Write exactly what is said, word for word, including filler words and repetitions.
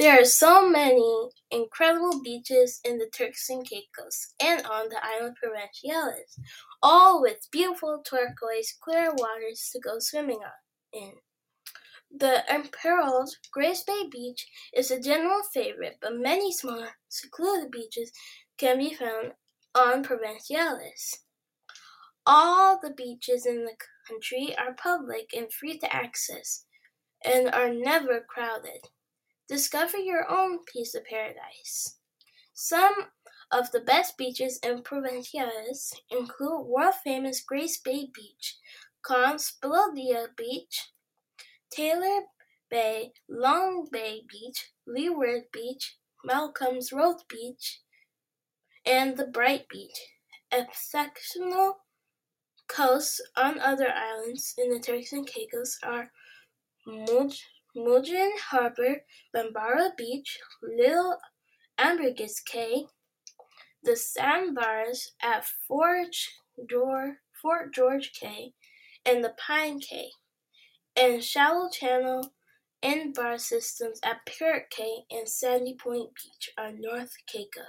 There are so many incredible beaches in the Turks and Caicos and on the island Provinciales, all with beautiful turquoise clear waters to go swimming in. The unparalleled Grace Bay Beach is a general favorite, but many small, secluded beaches can be found on Provinciales. All the beaches in the country are public and free to access, and are never crowded. Discover your own piece of paradise. Some of the best beaches in Provinciales include world-famous Grace Bay Beach, Conspildia Beach, Taylor Bay, Long Bay Beach, Leeward Beach, Malcolm's Road Beach, and the Bright Beach. Exceptional coasts on other islands in the Turks and Caicos are Muljin Harbor, Bambara Beach, Little Ambergris Cay, the sandbars at Fort George, Fort George Cay, and the Pine Cay, and shallow channel and bar systems at Parrot Cay and Sandy Point Beach on North Caicos.